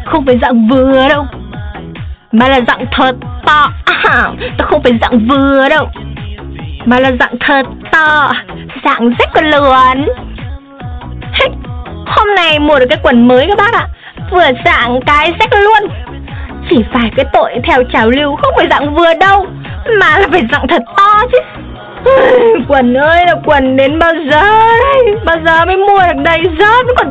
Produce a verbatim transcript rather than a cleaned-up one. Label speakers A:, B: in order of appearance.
A: Không phải dạng vừa đâu, mà là dạng thật to. À, tao không phải dạng vừa đâu, mà là dạng thật to, dạng rách con lườn. Hôm nay mua được cái quần mới các bác ạ, vừa dạng cái rách luôn. Chỉ phải cái tội theo trào lưu không phải dạng vừa đâu, mà là phải dạng thật to chứ. Quần ơi là quần đến bao giờ đây? Bao giờ mới mua được đây? Giờ vẫn còn